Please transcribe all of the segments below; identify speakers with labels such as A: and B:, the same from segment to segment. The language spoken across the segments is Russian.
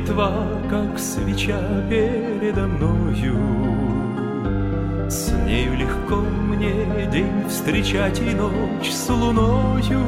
A: молитва, как свеча передо мною. С нею легко мне день встречать и ночь с луною.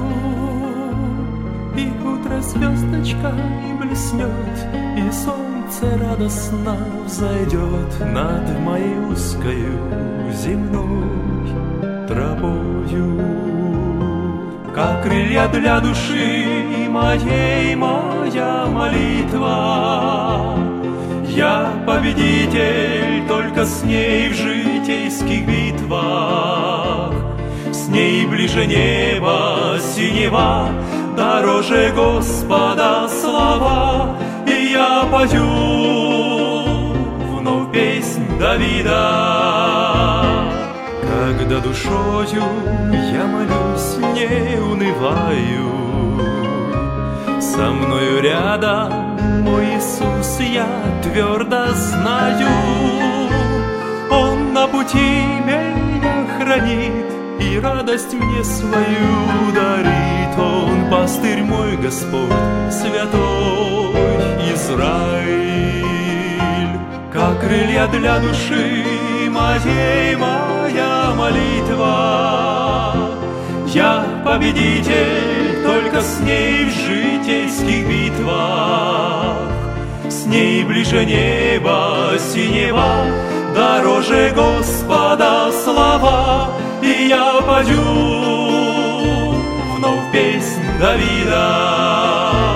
A: И утро звездочкой блеснет, и солнце радостно взойдет над моей узкою земной тропою. Как крылья для души моей моя молитва. Я победитель, только с ней в житейских битвах. С ней ближе неба синева, дороже Господа слова. И я пою вновь песнь Давида. Когда душою я молюсь, не унываю, со мною рядом мой Иисус, я твердо знаю. Он на пути меня хранит и радость мне свою дарит. Он пастырь мой, Господь, святой Израиль. Как крылья для души моей моя молитва. Я победитель, только с ней в житейских битвах. С ней ближе неба синева, дороже Господа слова. И я пою вновь песнь Давида.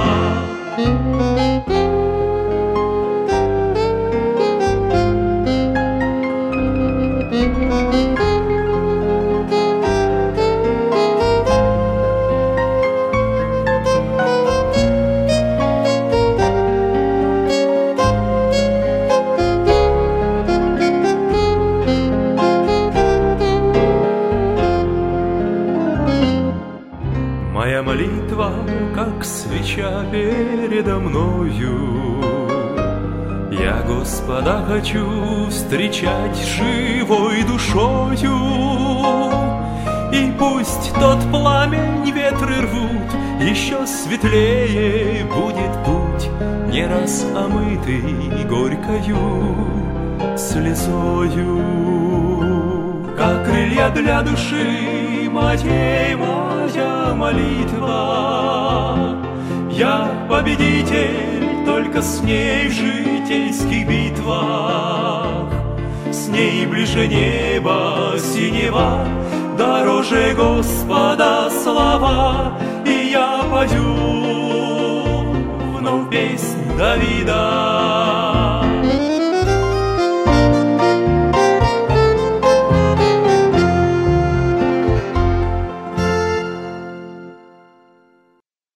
A: Моя молитва, как свеча передо мною. Я Господа хочу встречать живой душою. И пусть тот пламень ветры рвут, еще светлее будет путь, не раз омытый горькою слезою. Как крылья для души моей моя молитва. Я победитель, только с ней в житейских битвах. С ней ближе неба синева, дороже Господа слова. И я пою вновь песнь Давида.